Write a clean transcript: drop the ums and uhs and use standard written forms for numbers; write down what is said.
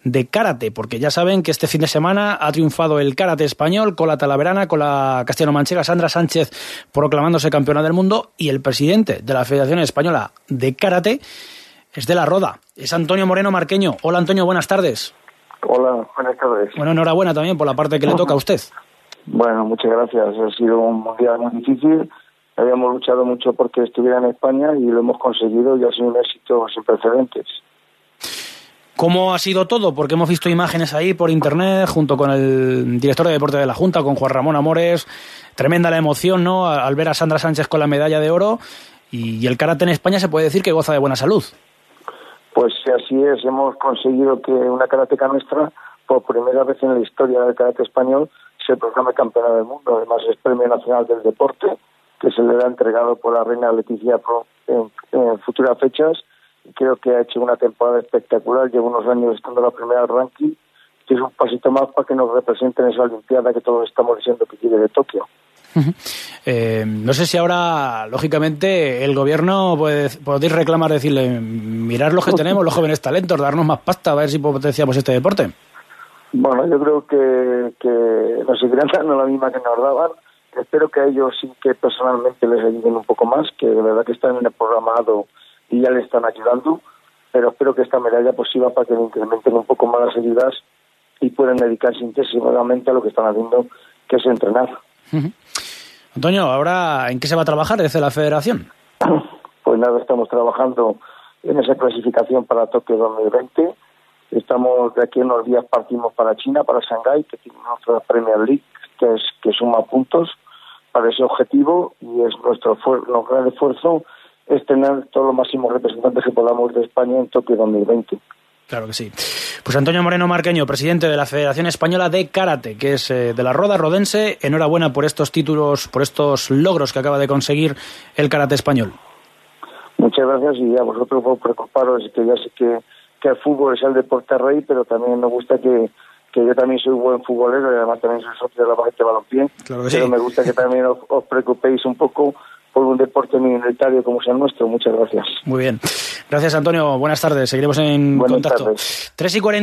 de karate, porque ya saben que este fin de semana ha triunfado el karate español con la talaverana, con la castellano-manchega Sandra Sánchez proclamándose campeona del mundo, y el presidente de la Federación Española de Karate es de La Roda, es Antonio Moreno Marqueño. Hola Antonio, buenas tardes. Hola, buenas tardes. Bueno, enhorabuena también por la parte que le toca a usted. Bueno, muchas gracias. Ha sido un mundial muy difícil. Habíamos luchado mucho porque estuviera en España y lo hemos conseguido y ha sido un éxito sin precedentes. ¿Cómo ha sido todo? Porque hemos visto imágenes ahí por internet junto con el director de deporte de la Junta, con Juan Ramón Amores. Tremenda la emoción, ¿no?, al ver a Sandra Sánchez con la medalla de oro, y el karate en España se puede decir que goza de buena salud. Pues así es, hemos conseguido que una karateca nuestra, por primera vez en la historia del karate español, se proclame campeona del mundo. Además es Premio Nacional del Deporte, que se le ha entregado por la reina Leticia en futuras fechas. Creo que ha hecho una temporada espectacular, lleva unos años estando en la primera del ranking, que es un pasito más para que nos represente en esa Olimpiada que todos estamos diciendo que quiere de Tokio. No sé si ahora, lógicamente, el gobierno podéis reclamar, decirle, mirad los que tenemos, los jóvenes talentos, darnos más pasta, a ver si potenciamos este deporte. Bueno, yo creo que nos seguirán dando la misma que nos daban. Espero que a ellos sí que personalmente les ayuden un poco más, que de verdad que están en el programado y ya le están ayudando, pero espero que esta medalla pues sirva para que le incrementen un poco más las ayudas y puedan dedicarse intensivamente a lo que están haciendo, que es entrenar. Antonio, ¿ahora en qué se va a trabajar desde la Federación? Pues nada, estamos trabajando en esa clasificación para Tokio 2020. Estamos, de aquí en unos días partimos para China, para Shanghái, que tiene nuestra Premier League, que suma puntos para ese objetivo, y es nuestro gran esfuerzo es tener todos los máximos representantes que podamos de España en Tokio 2020. Claro que sí. Pues Antonio Moreno Marqueño, presidente de la Federación Española de Karate, que es de La Roda, rodense. Enhorabuena por estos títulos, por estos logros que acaba de conseguir el karate español. Muchas gracias, y a vosotros por preocuparos, que ya sé que el fútbol es el deporte rey, pero también nos gusta que yo también soy buen futbolero y además también soy socio de la Bajete Balompié. Claro que pero sí. Me gusta que también os preocupéis un poco por un deporte minoritario como sea el nuestro. Muchas gracias. Muy bien. Gracias, Antonio. Buenas tardes. Seguiremos en Buenas contacto. Tardes. 3:40.